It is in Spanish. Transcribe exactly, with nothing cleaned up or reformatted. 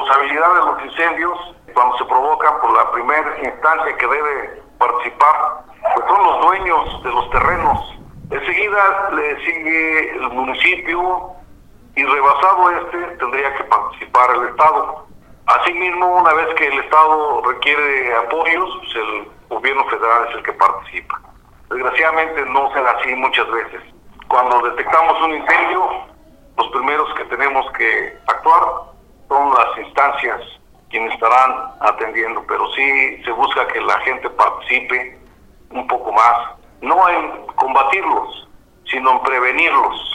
responsabilidad de los incendios, cuando se provocan, por la primera instancia que debe participar, pues son los dueños de los terrenos. Enseguida le sigue el municipio y, rebasado este, tendría que participar el Estado. Asimismo, una vez que el Estado requiere apoyos, pues el gobierno federal es el que participa. Desgraciadamente no se da así muchas veces. Cuando detectamos un incendio, los primeros que tenemos que actuar son las instancias quienes estarán atendiendo, pero sí se busca que la gente participe un poco más, no en combatirlos, sino en prevenirlos.